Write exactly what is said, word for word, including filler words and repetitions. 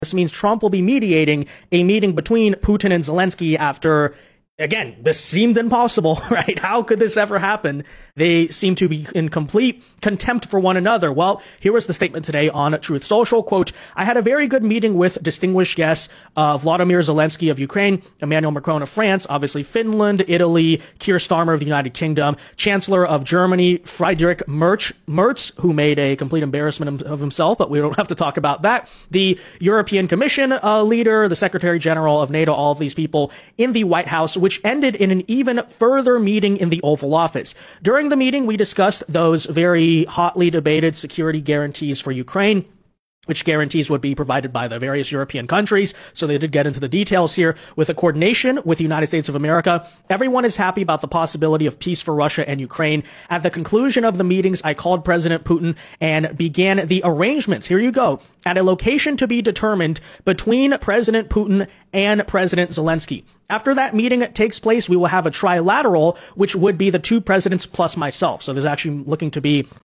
This means Trump will be mediating a meeting between Putin and Zelensky after, again, this seemed impossible, right? How could this ever happen? They seem to be in complete contempt for one another. Well, here was the statement today on Truth Social. Quote, I had a very good meeting with distinguished guests, uh, Vladimir Zelensky of Ukraine, Emmanuel Macron of France, obviously Finland, Italy, Keir Starmer of the United Kingdom, Chancellor of Germany, Friedrich Merz, Merz, who made a complete embarrassment of himself, but we don't have to talk about that. The European Commission uh, leader, the Secretary General of NATO, all of these people in the White House, which ended in an even further meeting in the Oval Office. During the meeting, we discussed those very hotly debated security guarantees for Ukraine, which guarantees would be provided by the various European countries. So they did get into the details here. With a coordination with the United States of America, everyone is happy about the possibility of peace for Russia and Ukraine. At the conclusion of the meetings, I called President Putin and began the arrangements. Here you go. At a location to be determined between President Putin and President Zelensky. After that meeting takes place, we will have a trilateral, which would be the two presidents plus myself. So there's actually looking to be